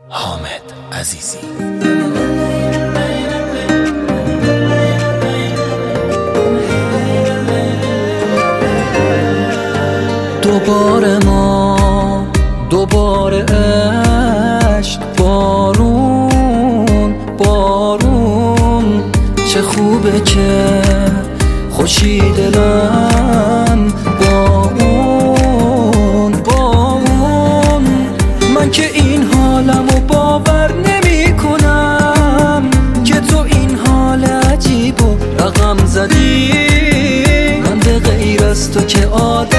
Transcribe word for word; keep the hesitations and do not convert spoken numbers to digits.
حامد عزیزی. دوباره ما دوباره عشق، بارون بارون، چه خوبه که خوشی دلم با اون با اون. من که این حالمو باور نمی کنم که تو این حال عجیب و رقم زدی. من به غیر از تو که عادت